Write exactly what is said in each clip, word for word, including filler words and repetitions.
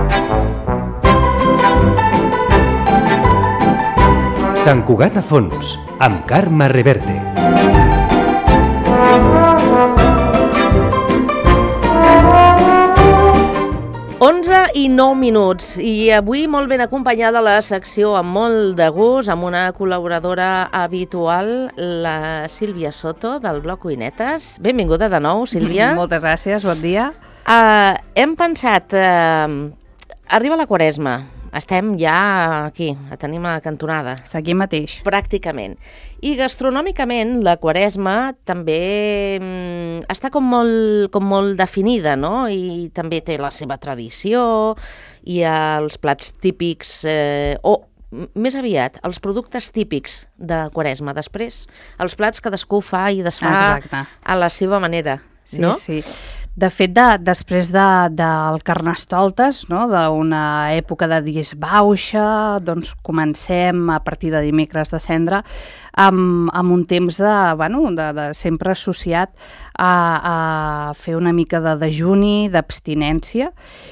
Sant Cugat a fons, amb Carme Reverte. onze i nou minuts, i avui molt ben acompanyada la secció amb molt de gust, amb una col·laboradora habitual, la Sílvia Soto, del blog Cuinetes. Benvinguda de nou, Sílvia. Moltes gràcies, bon dia. Uh, hem pensat, uh, arriba la Quaresma, estem ja aquí, la tenim a la cantonada. Està aquí mateix. Pràcticament. I gastronòmicament la Quaresma també mm, està com molt, com molt definida, no? I també té la seva tradició, i els plats típics, eh, o més aviat, els productes típics de Quaresma. Després, els plats cadascú fa i desfà Exacte. A la seva manera, sí, no? Sí, sí. De fet, de, després de, del Carnestoltes, no? D'una època de disbauxa, doncs comencem a partir de dimecres de Cendra amb, amb un temps de, bueno, de, de sempre associat a, a fer una mica de dejuni, d'abstinència,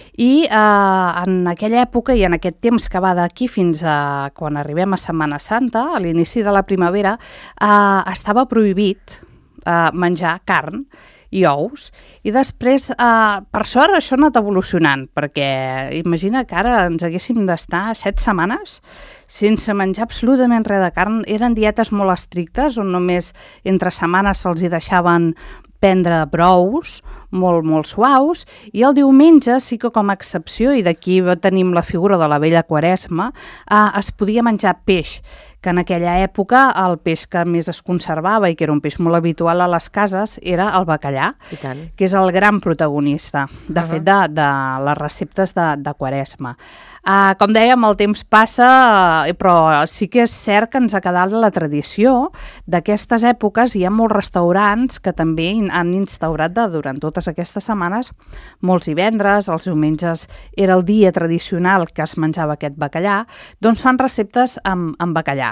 i eh, en aquella època i en aquest temps que va d'aquí fins a quan arribem a Setmana Santa, a l'inici de la primavera, eh, estava prohibit eh, menjar carn i ous, i després, eh, per sort, això ha anat evolucionant, perquè imagina que ara ens haguéssim d'estar set setmanes sense menjar absolutament res de carn. Eren dietes molt estrictes, on només entre setmanes se'ls hi deixaven prendre brous molt, molt suaus, i el diumenge sí que com a excepció, i d'aquí tenim la figura de la vella Quaresma, eh, es podia menjar peix, que en aquella època el peix que més es conservava i que era un peix molt habitual a les cases era el bacallà, I tant. que és el gran protagonista, de uh-huh. fet, de, de les receptes de, de Quaresma. Uh, com dèiem, el temps passa, uh, però sí que és cert que ens ha quedat la tradició d'aquestes èpoques. Hi ha molts restaurants que també han instaurat de, durant totes aquestes setmanes, molts divendres, els diumenges era el dia tradicional que es menjava aquest bacallà, doncs fan receptes amb, amb bacallà.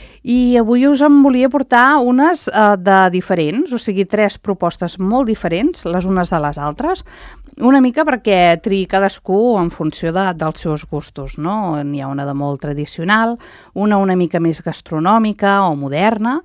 I avui us en volia portar unes eh, de diferents, o sigui, tres propostes molt diferents, les unes de les altres, una mica perquè triï cadascú en funció de, dels seus gustos, no? N'hi ha una de molt tradicional, una una mica més gastronòmica o moderna,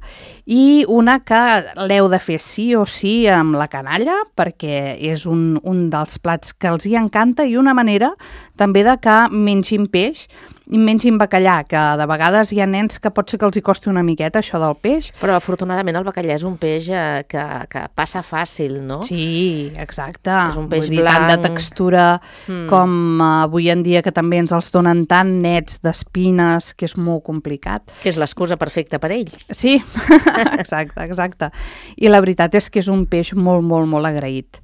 i una que l'heu de fer sí o sí amb la canalla, perquè és un, un dels plats que els hi encanta, i una manera també de que mengin peix i mengin bacallà, que de vegades hi ha nens que pot ser que els hi costi una miqueta això del peix. Però afortunadament el bacallà és un peix eh, que, que passa fàcil, no? Sí, exacte. És un peix Vull dir, blanc. tant de textura mm. com uh, avui en dia que també ens els donen tan nets d'espines, que és molt complicat. Que és l'excusa perfecta per ell. Sí, exacte, exacte. I la veritat és que és un peix molt, molt, molt agraït.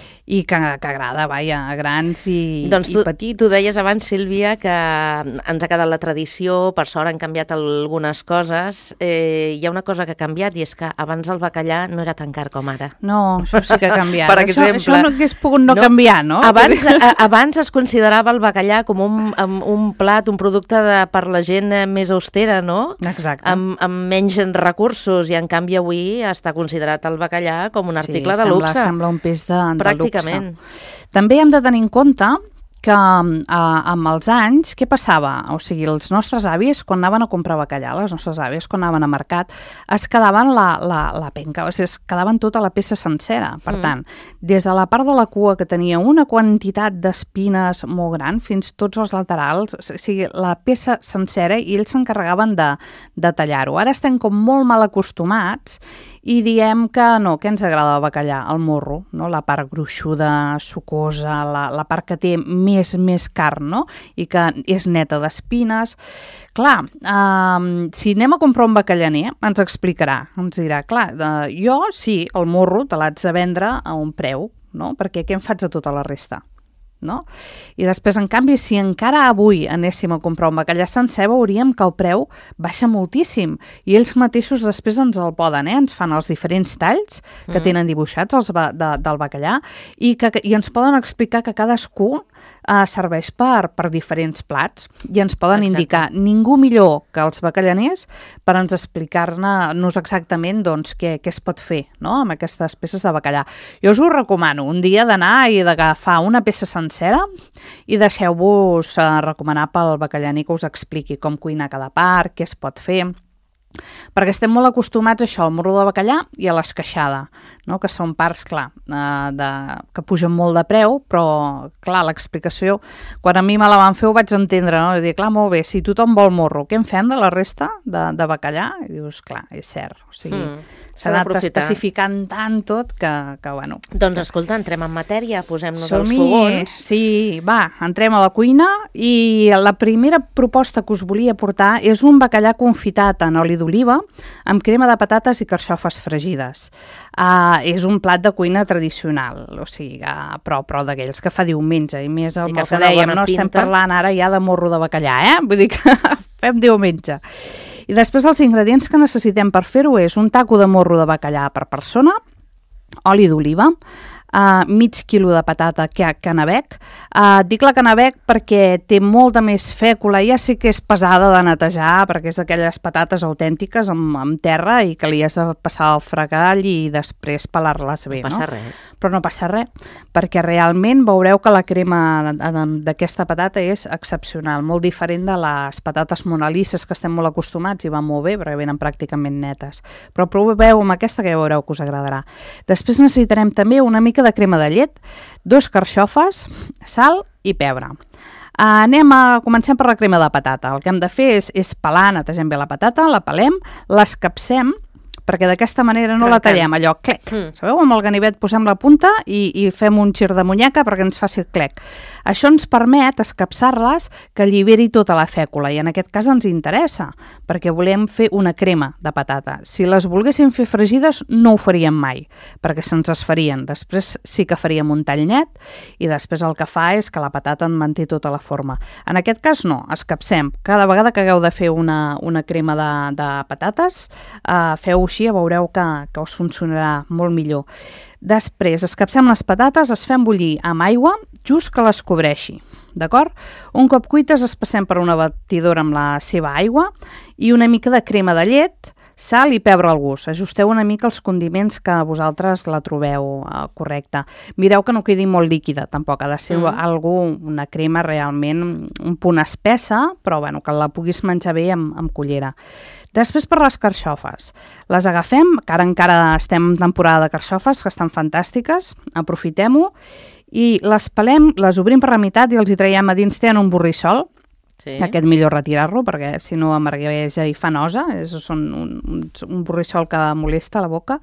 I que, que agrada, vaja, a grans i, doncs tu, i petits. Tu deies abans, Sílvia, que ens ha quedat la tradició, per sort han canviat algunes coses. Eh, hi ha una cosa que ha canviat, i és que abans el bacallà no era tan car com ara. No, això sí que ha canviat. Per això, exemple, això no hagués pogut no, no canviar, no? Abans, a, abans es considerava el bacallà com un, un plat, un producte de, per la gent més austera, no? Exacte. Amb, amb menys recursos, i en canvi avui està considerat el bacallà com un article sí, de luxe. Sí, sembla un peix de, de luxe. També hem de tenir en compte que eh, amb els anys, què passava? O sigui, els nostres avis, quan anaven a comprar bacallà, les nostres àvies, quan anaven a mercat, es quedaven la, la, la penca, o sigui, es quedaven tota la peça sencera. Per mm. tant, des de la part de la cua, que tenia una quantitat d'espines molt gran, fins tots els laterals, o sigui, la peça sencera, i ells s'encarregaven de, de tallar-ho. Ara estem com molt mal acostumats, i diem que no, que ens agrada el bacallà, el morro, no? La part gruixuda, sucosa, la, la part que té més, més carn, no? I que és neta d'espines. Clar, um, si anem a comprar un bacallaner, ens explicarà, ens dirà, clar, uh, jo sí, el morro te l'haig de vendre a un preu, no? Perquè què em faig de tota la resta? No? I després, en canvi, si encara avui anéssim a comprar un bacallà sencer, veuríem que el preu baixa moltíssim, i ells mateixos després ens el poden, eh? Ens fan els diferents talls que mm. tenen dibuixats els ba de, del bacallà, i, que, i ens poden explicar que cadascú eh, serveix per, per diferents plats i ens poden Exacte. indicar ningú millor que els bacallaners per ens explicar-nos exactament doncs, què, què es pot fer, no?, amb aquestes peces de bacallà. Jo us ho recomano un dia d'anar i d'agafar una peça sencera i deixeu-vos eh, recomanar pel bacallaner que us expliqui com cuinar cada part, què es pot fer, perquè estem molt acostumats a això, al morro de bacallà i a l'esqueixada, no?, que són parts, clar, eh, de, que pugen molt de preu, però, clar, l'explicació, quan a mi me la van fer ho vaig entendre, no?, i dir, clar, molt bé, si tothom vol morro, què en fem de la resta de, de bacallà? I dius, clar, és cert, o sigui, mm, s'ha anat especificant tant tot que, que bueno... Doncs escolta, entrem en matèria, posem-nos els Som-hi. fogons. Sí, va, entrem a la cuina i la primera proposta que us volia portar és un bacallà confitat en oli d'oliva amb crema de patates i carxofes fregides. Uh, és un plat de cuina tradicional, o sigui, uh, però, però d'aquells que fa diumenge, i més el, I el que que fa una dèiem, bona no estem pinta. parlant ara ja de morro de bacallà, eh? Vull dir que fem diumenge. I després els ingredients que necessitem per fer-ho és un taco de morro de bacallà per persona, oli d'oliva, Uh, mig quilo de patata canabec. Uh, dic la canabec perquè té molta més fècula, ja sé que és pesada de netejar perquè és d'aquelles patates autèntiques amb, amb terra i que li has de passar al fregall i després pelar-les bé, No passa no? res. Però no passa res, perquè realment veureu que la crema d'aquesta patata és excepcional, molt diferent de les patates monalisses que estem molt acostumats i van molt bé perquè venen pràcticament netes. Però proveu amb aquesta que ja veureu que us agradarà. Després necessitarem també una mica de crema de llet, dos carxofes, sal i pebre. Uh, anem a, comencem per la crema de patata. El que hem de fer és, és pelar, netegem bé la patata, la pelem, l'escapcem, perquè d'aquesta manera no Trencant. la tallem, allò, clec. Mm. Sabeu? Amb el ganivet posem la punta i, i fem un gir de muñeca perquè ens faci clec. Això ens permet escapçar-les que alliberi tota la fècula i en aquest cas ens interessa perquè volem fer una crema de patata. Si les volguéssim fer fregides no ho faríem mai perquè se'ns esfarien. Després sí que faríem un tall net i després el que fa és que la patata en manté tota la forma. En aquest cas no, escapcem. Cada vegada que hagueu de fer una, una crema de, de patates, eh, feu així, veureu que, que us funcionarà molt millor. Després escapcem les patates, es fem bullir amb aigua, just que les cobreixi, d'acord? Un cop cuites es passem per una batidora amb la seva aigua i una mica de crema de llet, sal i pebre al gust. Ajusteu una mica els condiments que vosaltres la trobeu uh, correcta. Mireu que no quedi molt líquida, tampoc. Ha de ser mm. algú, una crema realment un punt espessa, però bueno, que la puguis menjar bé amb, amb cullera. Després per les carxofes. Les agafem, que ara encara estem en temporada de carxofes, que estan fantàstiques, aprofitem-ho, i les pelem, les obrim per la meitat i els hi traiem a dins, tenen un borrissol, Sí. aquest millor retirar-lo perquè si no amargueja i fa nosa, és són un, un, un borrissol que molesta la boca.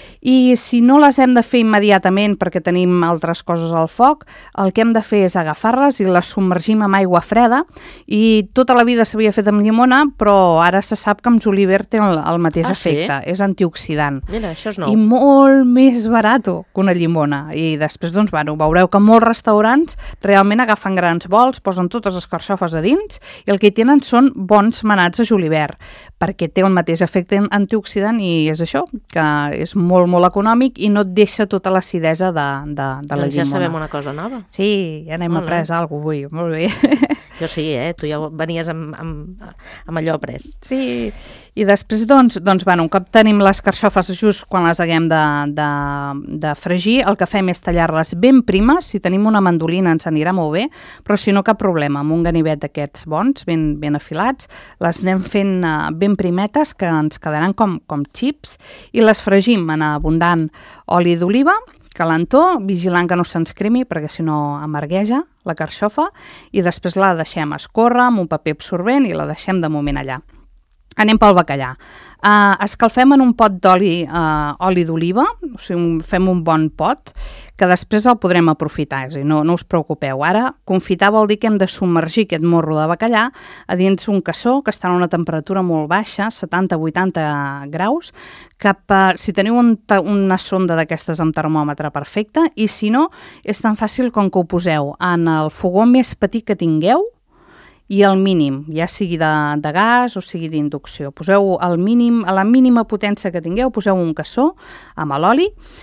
I si no les hem de fer immediatament perquè tenim altres coses al foc, el que hem de fer és agafar-les i les submergim amb aigua freda i tota la vida s'havia fet amb llimona, però ara se sap que amb julivert té el, el mateix Ah, efecte, sí? és antioxidant. Mira, això és nou. I molt més barat que una llimona. I després, doncs, bueno, veureu que molts restaurants realment agafen grans bols, posen totes les carxofes a dins i el que hi tenen són bons manats de julivert, perquè té el mateix efecte antioxidant i és això, que és molt, molt econòmic i no et deixa tota l'acidesa de, de, de la Doncs ja llimona. sabem una cosa nova. Sí, ja n'hem Molt bé. après alguna cosa avui, molt bé. Jo sí, eh? Tu ja venies amb, amb, amb allò après. Sí, i després, doncs, doncs bueno, un cop tenim les carxofes just quan les haguem de, de, de fregir, el que fem és tallar-les ben primes. Si tenim una mandolina ens anirà molt bé, però si no, cap problema. Amb un ganivet d'aquests bons, ben, ben afilats, les anem fent uh, ben primetes, que ens quedaran com, com xips, i les fregim en abundant oli d'oliva, calentó, vigilant que no se'ns cremi, perquè si no amargueja la carxofa, i després la deixem escórrer amb un paper absorbent i la deixem de moment allà. Anem pel bacallà. Uh, escalfem en un pot d'oli uh, oli d'oliva, o sigui, un, fem un bon pot, que després el podrem aprofitar, és a dir, no, no us preocupeu. Ara, confitar vol dir que hem de submergir aquest morro de bacallà a dins un cassó que està a una temperatura molt baixa, setanta a vuitanta graus, cap a, si teniu un, una sonda d'aquestes amb termòmetre perfecte, i si no, és tan fàcil com que ho poseu en el fogó més petit que tingueu, i el mínim, ja sigui de, de gas o sigui d'inducció. Poseu el mínim, a la mínima potència que tingueu, poseu un cassó amb l'oli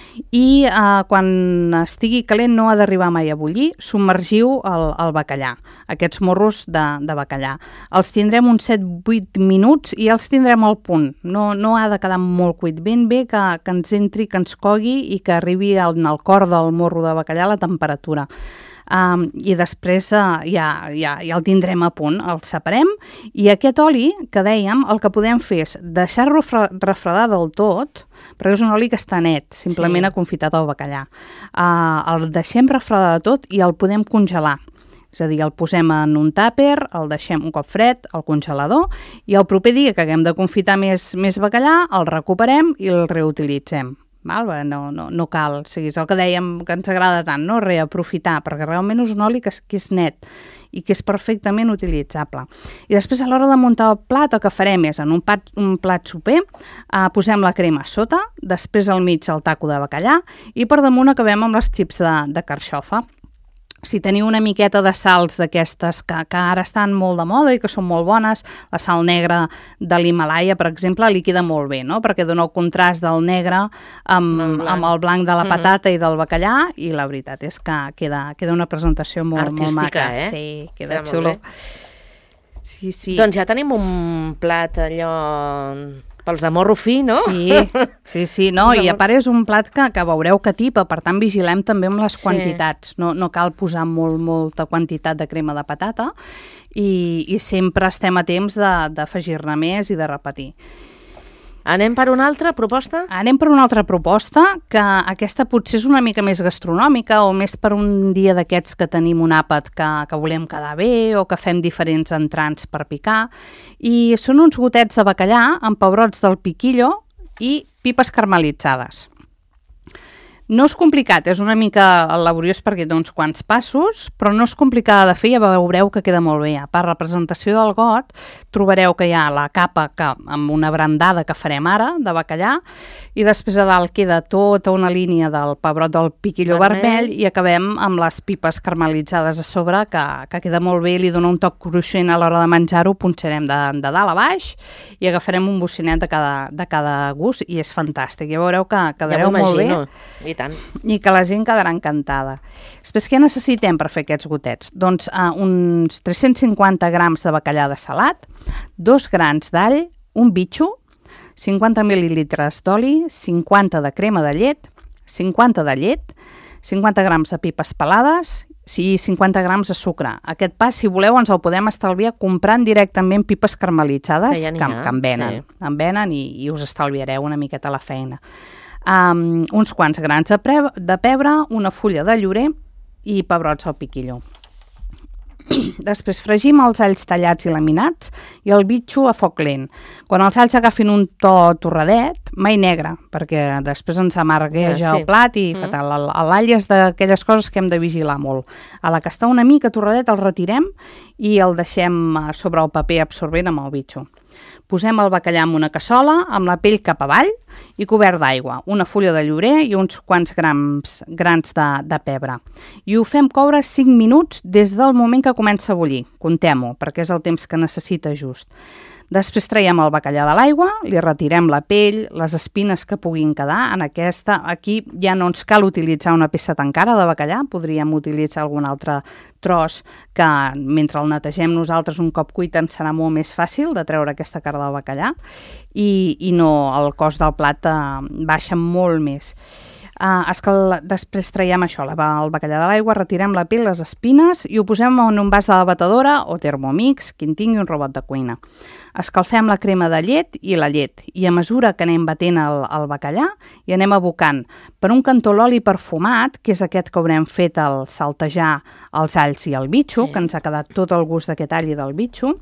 i eh, quan estigui calent, no ha d'arribar mai a bullir, submergiu el, el bacallà, aquests morros de, de bacallà. Els tindrem uns set vuit minuts i els tindrem al punt. No, no ha de quedar molt cuit, ben bé que, que ens entri, que ens cogui i que arribi al, al cor del morro de bacallà la temperatura. Um, i després uh, ja, ja, ja el tindrem a punt, el separem i aquest oli que dèiem, el que podem fer és deixar-lo refredar del tot, perquè és un oli que està net, simplement sí. ha confitat el bacallà. Uh, el deixem refredar de tot i el podem congelar. És a dir, el posem en un tàper, el deixem un cop fred al congelador i el proper dia que haguem de confitar més, més bacallà, el recuperem i el reutilitzem. Val? No, no, no cal, o sigui, és el que dèiem que ens agrada tant, no? Reaprofitar, perquè realment és un oli que, que és net i que és perfectament utilitzable. I després a l'hora de muntar el plat el que farem és en un plat, un plat soper eh, posem la crema a sota, després al mig el taco de bacallà i per damunt acabem amb les xips de, de carxofa. Si teniu una miqueta de sals d'aquestes que, que ara estan molt de moda i que són molt bones, la sal negra de l'Himalaya, per exemple, li queda molt bé, no? Perquè dona el contrast del negre amb, el amb el blanc de la patata mm-hmm. i del bacallà i la veritat és que queda, queda una presentació molt, molt maca. Eh? Sí, queda, queda xulo. Sí, sí. Doncs ja tenim un plat allò pels de morro fi, no? Sí, sí, sí, no, i a part és un plat que, que veureu que tipa, per tant vigilem també amb les quantitats, sí. no, no cal posar molt, molta quantitat de crema de patata i, i sempre estem a temps d'afegir-ne més i de repetir. Anem per una altra proposta? Anem per una altra proposta, que aquesta potser és una mica més gastronòmica o més per un dia d'aquests que tenim un àpat que, que volem quedar bé o que fem diferents entrants per picar. I són uns gotets de bacallà amb pebrots del piquillo i pipes caramelitzades. No és complicat, és una mica laboriós perquè té uns quants passos, però no és complicada de fer, ja veureu que queda molt bé. A part, la presentació del got, trobareu que hi ha la capa que, amb una brandada que farem ara, de bacallà, i després a dalt queda tota una línia del pebrot del piquillo vermell, vermell i acabem amb les pipes caramelitzades a sobre, que, que queda molt bé, li dona un toc cruixent a l'hora de menjar-ho, punxarem de, de dalt a baix i agafarem un bocinet de cada, de cada gust i és fantàstic. Ja veureu que quedareu ja molt bé. I tant. I que la gent quedarà encantada. Després, què necessitem per fer aquests gotets? Doncs uh, uns tres-cents cinquanta grams de bacallà de salat, dos grans d'all, un bitxo, cinquanta mil·lilitres d'oli, cinquanta de crema de llet, cinquanta de llet, cinquanta grams de pipes pelades i cinquanta grams de sucre. Aquest pa, si voleu, ens el podem estalviar comprant directament pipes caramelitzades que, ja que, que en venen, sí. en venen i, i us estalviareu una miqueta la feina. Um, uns quants grans de, pre de pebre, una fulla de llorer i pebrots al piquillo. Després fregim els alls tallats i laminats i el bitxo a foc lent. Quan els alls agafin un to torradet, mai negre, perquè després ens amargueja ah, sí. el plat i mm. fatal. L'all és d'aquelles coses que hem de vigilar molt. A la que està una mica torradet el retirem i el deixem sobre el paper absorbent amb el bitxo. Posem el bacallà en una cassola amb la pell cap avall i cobert d'aigua, una fulla de llorer i uns quants grams, grans de, de pebre. I ho fem coure cinc minuts des del moment que comença a bullir. Contem-ho, perquè és el temps que necessita just. Després traiem el bacallà de l'aigua, li retirem la pell, les espines que puguin quedar. En aquesta, aquí ja no ens cal utilitzar una peça tan cara de bacallà, podríem utilitzar algun altre tros que mentre el netegem nosaltres un cop cuit ens serà molt més fàcil de treure aquesta cara del bacallà i, i no, el cost del plat eh, baixa molt més. Uh, escal... Després traiem això, el bacallà de l'aigua, retirem la pell, les espines i ho posem en un vas de la batedora o Thermomix, qui en tingui un robot de cuina. Escalfem la crema de llet i la llet i a mesura que anem batent el, el bacallà i anem abocant per un cantó l'oli perfumat, que és aquest que haurem fet al saltejar els alls i el bitxo, sí. que ens ha quedat tot el gust d'aquest all i del bitxo.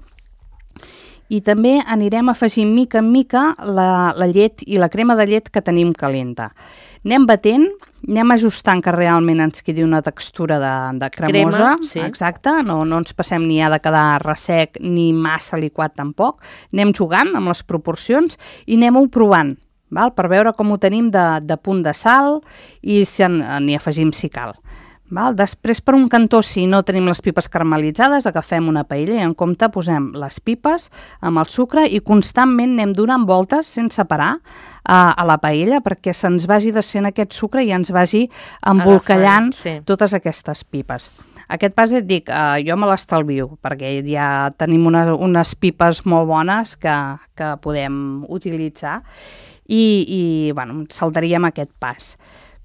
I també anirem afegint mica en mica la, la llet i la crema de llet que tenim calenta. Anem batent, anem ajustant que realment ens quedi una textura de, de cremosa, crema, sí. exacte, no, no ens passem ni ha de quedar ressec ni massa liquat tampoc. Anem jugant amb les proporcions i anem-ho provant, val? Per veure com ho tenim de, de punt de sal i si n'hi afegim si cal. Val? Després, per un cantó, si no tenim les pipes caramelitzades, agafem una paella i en compte posem les pipes amb el sucre i constantment anem donant voltes sense parar a, a la paella perquè se'ns vagi desfent aquest sucre i ens vagi embolcallant Agafant, sí. totes aquestes pipes. Aquest pas et dic, eh, jo me l'estalvio perquè ja tenim una, unes pipes molt bones que, que podem utilitzar i, i bueno, saltaríem aquest pas.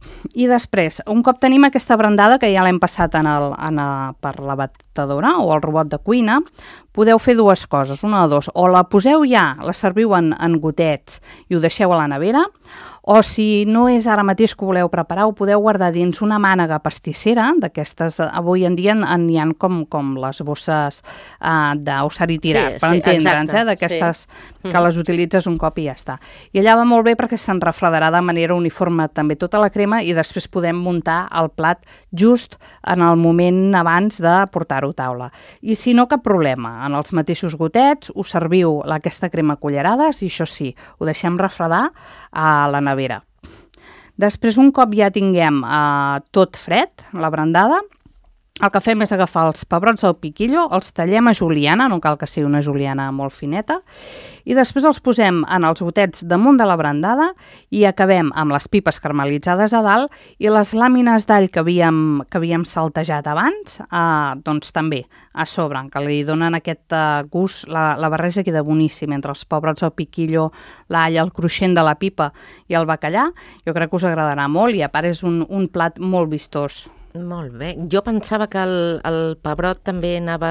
I després, un cop tenim aquesta brandada que ja l'hem passat en el, en el, per la batedora o el robot de cuina, podeu fer dues coses, una o dos. O la poseu ja, la serviu en, en gotets i ho deixeu a la nevera, o si no és ara mateix que ho voleu preparar, ho podeu guardar dins una mànega pastissera, d'aquestes, avui en dia n'hi ha com, com les bosses uh, d'usar i tirar, sí, per sí, entendre'ns, eh? D'aquestes sí. que les utilitzes un cop i ja està. I allà va molt bé perquè se'n refredarà de manera uniforme també tota la crema i després podem muntar el plat just en el moment abans de portar-ho a taula. I si no, cap problema. En els mateixos gotets us serviu aquesta crema a cullerades i això sí, ho deixem refredar a la nevera. Després, un cop ja tinguem eh, tot fred, la brandada, el que fem és agafar els pebrots del piquillo, els tallem a juliana, no cal que sigui una juliana molt fineta, i després els posem en els gotets damunt de la brandada i acabem amb les pipes caramelitzades a dalt i les làmines d'all que havíem, que havíem saltejat abans, eh, doncs també a sobre, que li donen aquest eh, gust, la, la barreja queda boníssima entre els pebrots del piquillo, l'all, el cruixent de la pipa i el bacallà. Jo crec que us agradarà molt i a part és un, un plat molt vistós. Molt bé. Jo pensava que el, el pebrot també anava,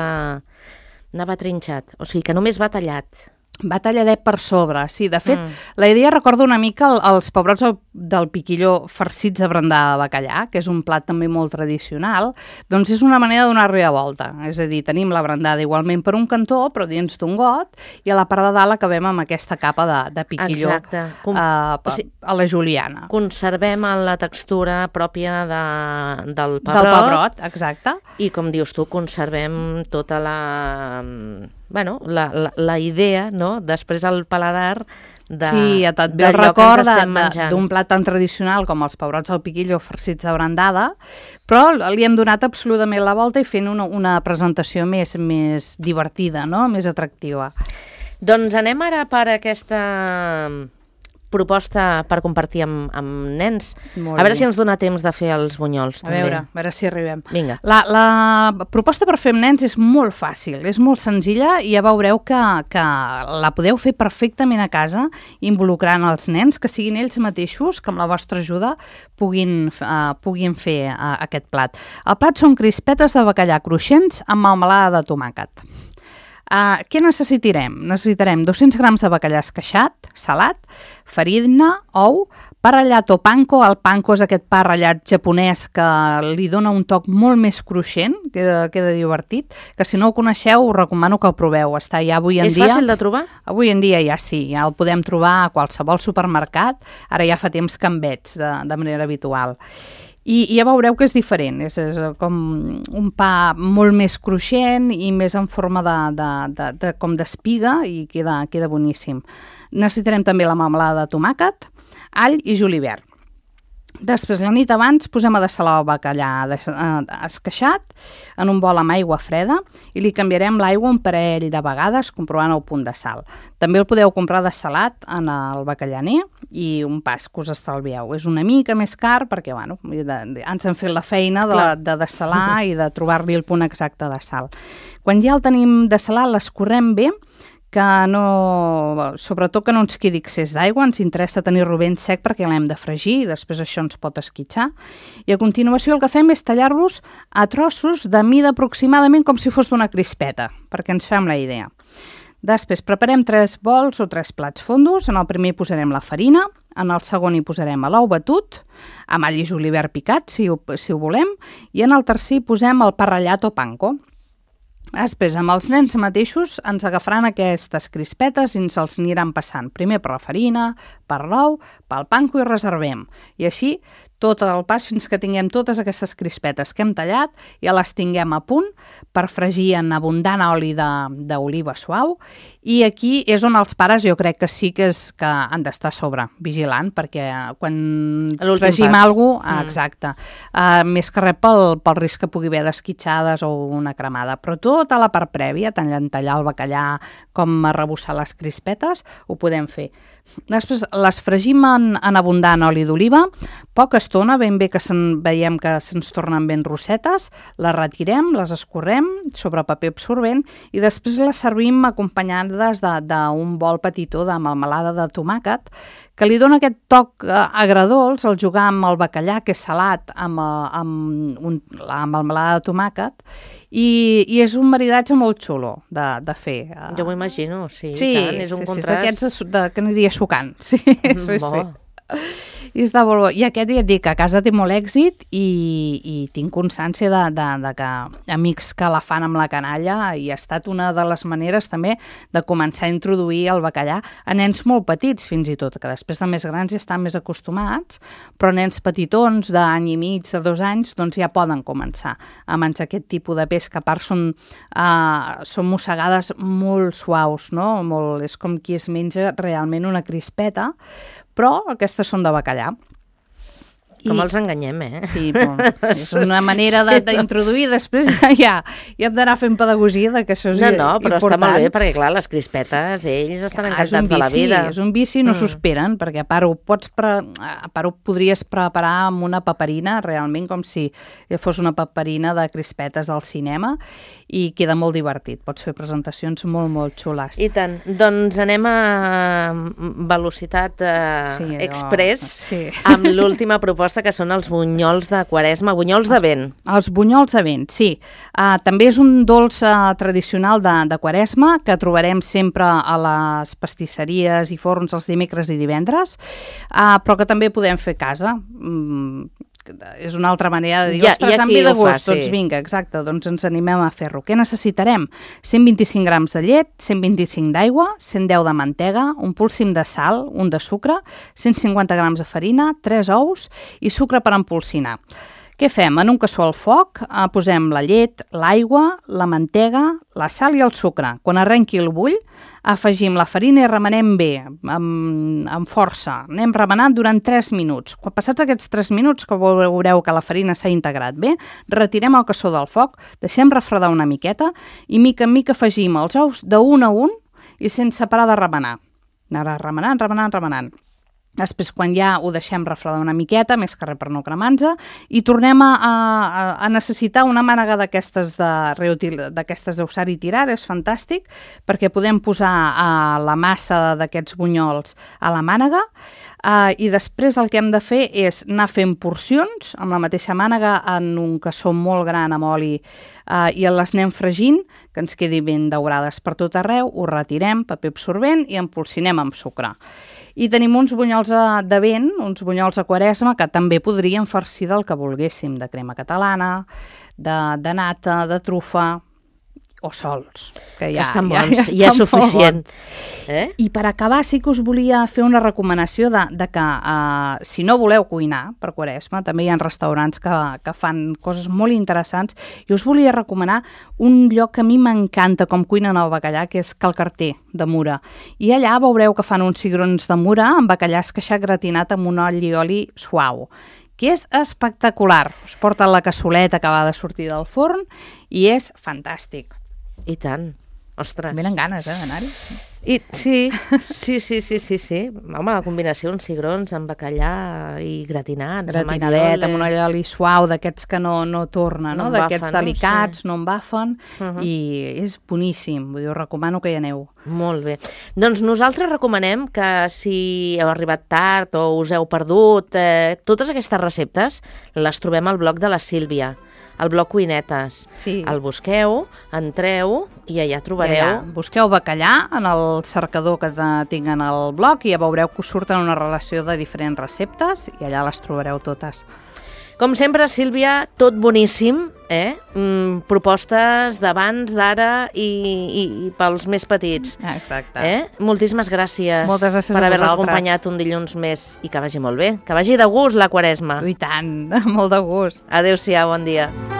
anava trinxat, o sigui que només va tallat. Va talladet per sobre, sí. De fet, Mm. la idea recorda una mica el, els pebrots del, del piquillo farcits de brandada de bacallà, que és un plat també molt tradicional, doncs és una manera de donar-li a volta. És a dir, tenim la brandada igualment per un cantó, però dins d'un got, i a la part de dalt acabem amb aquesta capa de, de piquillo. Exacte. Com, uh, o sigui, a la juliana. Conservem la textura pròpia de, del pebrot. Del pebrot, exacte. I, com dius tu, conservem tota la... Bueno, la, la, la idea, no?, després al paladar de, sí, et ve el record d'un plat tan tradicional com els pebrots al piquillo farcits de brandada, però li hem donat absolutament la volta i fent una, una presentació més, més divertida, no?, més atractiva. Doncs anem ara per aquesta proposta per compartir amb, amb nens. Molt a veure bé. si ens dona temps de fer els bunyols. A també. veure, a veure si arribem. Vinga. La, la proposta per fer amb nens és molt fàcil, és molt senzilla i ja veureu que, que la podeu fer perfectament a casa, involucrant els nens, que siguin ells mateixos, que amb la vostra ajuda puguin, uh, puguin fer uh, aquest plat. El plat són crispetes de bacallà cruixents amb melmelada de tomàquet. Uh, què necessitarem? Necessitarem dos-cents grams de bacallà esqueixat, salat, farina, ou, pa ratllat o panko. El panko és aquest pa ratllat japonès que li dona un toc molt més cruixent, queda, queda divertit, que si no ho coneixeu us recomano que el proveu. Està ja avui en és dia... És fàcil de trobar? Avui en dia ja sí, ja el podem trobar a qualsevol supermercat, ara ja fa temps que en veig de, de manera habitual. I, i ja veureu que és diferent, és, és com un pa molt més cruixent i més en forma de, de, de, de, com d'espiga i queda, queda boníssim. Necessitarem també la melmelada de tomàquet, all i julivert. Després, la nit abans, posem a dessalar el bacallà esqueixat en un bol amb aigua freda i li canviarem l'aigua un parell de vegades comprovant el punt de sal. També el podeu comprar dessalat en el bacallàner i un pas que us estalvieu. És una mica més car perquè bueno, de, de, ens han fet la feina de, de dessalar i de trobar-li el punt exacte de sal. Quan ja el tenim dessalat, l'escorrem bé, que no, sobretot que no ens quedi excés d'aigua, ens interessa tenir-lo ben sec perquè l'hem de fregir i després això ens pot esquitxar. I a continuació el que fem és tallar-los a trossos de mida aproximadament com si fos d'una crispeta, perquè ens fem la idea. Després preparem tres bols o tres plats fondos. En el primer hi posarem la farina, en el segon hi posarem l'ou batut, amb all i julivert picat, si ho, si ho volem, i en el tercer hi posem el pa ratllat o panko. Després, amb els nens mateixos, ens agafaran aquestes crispetes i ens els aniran passant. Primer per la farina, per l'ou, pel panko i reservem. I així tot el pas fins que tinguem totes aquestes crispetes que hem tallat, ja les tinguem a punt per fregir en abundant oli d'oliva suau. I aquí és on els pares jo crec que sí que, és, que han d'estar a sobre, vigilant, perquè quan fregim alguna cosa, mm. exacte, uh, més que res pel, pel risc que pugui haver d'esquitxades o una cremada. Però tota la part prèvia, tant tallar el bacallà com arrebossar les crispetes, ho podem fer. Després les fregim en, en abundant oli d'oliva, poca estona, ben bé que se'n, veiem que se'ns tornen ben rossetes, les retirem, les escorrem sobre paper absorbent i després les servim acompanyades d'un bol petitó de melmelada de tomàquet, que li dona aquest toc eh, agredolç al jugar amb el bacallà, que és salat, amb, amb un, la melmelada de tomàquet, i, i és un maridatge molt xulo de, de fer. Jo m'ho imagino, sí, sí, tant, és un sí, contrast. Sí, és d'aquests que aniria sucant, sí, sí, bo. sí. I està molt bo. I aquest ja et dic que a casa té molt èxit i, i tinc constància de, de, de que amics que la fan amb la canalla i ha estat una de les maneres també de començar a introduir el bacallà a nens molt petits fins i tot, que després de més grans ja estan més acostumats, però nens petitons d'any i mig, de dos anys, doncs ja poden començar a menjar aquest tipus de peix, que a part són, uh, són mossegades molt suaus, no? Molt, és com qui es menja realment una crispeta, però aquestes són de bacallà. Com I... els enganyem, eh? Sí, però és una manera d'introduir, després ja, ja hem d'anar fent pedagogia de que això és no, no, però important. Està molt bé, perquè clar, les crispetes, ells estan ah, encantats bici, de la vida. És un vici, no mm. s'ho esperen, perquè a part ho pots pre... a part ho podries preparar amb una paperina, realment com si fos una paperina de crispetes al cinema, i queda molt divertit. Pots fer presentacions molt, molt xules. I tant. Doncs anem a velocitat eh, sí, express sí. amb l'última proposta, que són els bunyols de Quaresma, bunyols de vent. Els bunyols de vent, sí. Uh, també és un dolç uh, tradicional de, de Quaresma, que trobarem sempre a les pastisseries i forns els dimecres i divendres, uh, però que també podem fer a casa. Mm, és una altra manera de dir, ja, ostres, em ve de gust, fa, doncs sí. Vinga, exacte, doncs ens animem a fer-ho. Què necessitarem? cent vint-i-cinc grams de llet, cent vint-i-cinc d'aigua, cent deu de mantega, un polsim de sal, un de sucre, cent cinquanta grams de farina, tres ous i sucre per empolsinar. Què fem? En un cassó al foc eh, posem la llet, l'aigua, la mantega, la sal i el sucre. Quan arrenqui el bull, afegim la farina i remenem bé, amb, amb força. Anem remenant durant tres minuts. Quan passats aquests tres minuts, que veureu que la farina s'ha integrat bé, retirem el cassó del foc, deixem refredar una miqueta i mica en mica afegim els ous d'un a un i sense parar de remenar. Anar remenant, remenant, remenant. Després, quan ja ho deixem refredar una miqueta, més que res per no cremar-nos, i tornem a, a, a necessitar una mànega d'aquestes de, d'aquestes d'usar i tirar, és fantàstic, perquè podem posar uh, la massa d'aquests bunyols a la mànega, uh, i després el que hem de fer és anar fent porcions, amb la mateixa mànega, en un cassó molt gran amb oli, uh, i les anem fregint, que ens quedi ben daurades per tot arreu, ho retirem, paper absorbent, i empolsinem amb sucre. I tenim uns bunyols de vent, uns bunyols a Quaresma, que també podríem farcir del que volguéssim, de crema catalana, de, de nata, de trufa o sols. Que ja, estan bons, ja, ja, ja és suficient. Eh? I per acabar sí que us volia fer una recomanació de, de que uh, si no voleu cuinar per Quaresma, també hi ha restaurants que, que fan coses molt interessants, i us volia recomanar un lloc que a mi m'encanta com cuinen el bacallà, que és Cal Carter de Mura. I allà veureu que fan uns cigrons de Mura amb bacallà esqueixat gratinat amb un oli i oli suau, que és espectacular. Us porten la cassoleta que va de sortir del forn i és fantàstic. I tant. Ostres. Venen ganes, eh, d'anar-hi. I, sí, sí, sí, sí, sí, sí. Home, la combinació, uns cigrons amb bacallà i gratinats. Gratinadet, amb un oli suau, d'aquests que no, no torna, no? no d'aquests delicats, no embafen, uh -huh. i és boníssim. Vull dir, us recomano que hi aneu. Molt bé. Doncs nosaltres recomanem que si heu arribat tard o us heu perdut, eh, totes aquestes receptes les trobem al blog de la Sílvia, al blog Cuinetes. Sí. El busqueu, entreu i allà trobareu... Ja, busqueu bacallà en el cercador que tinc en el blog i ja veureu que us surten una relació de diferents receptes i allà les trobareu totes. Com sempre, Sílvia, tot boníssim, eh? Mm, propostes d'abans, d'ara i, i, i pels més petits. Exacte. Eh? Moltíssimes gràcies, Moltes gràcies per a haver-nos vosaltres. acompanyat un dilluns més i que vagi molt bé, que vagi de gust la Quaresma. I tant, molt de gust. Adéu-siau, bon dia.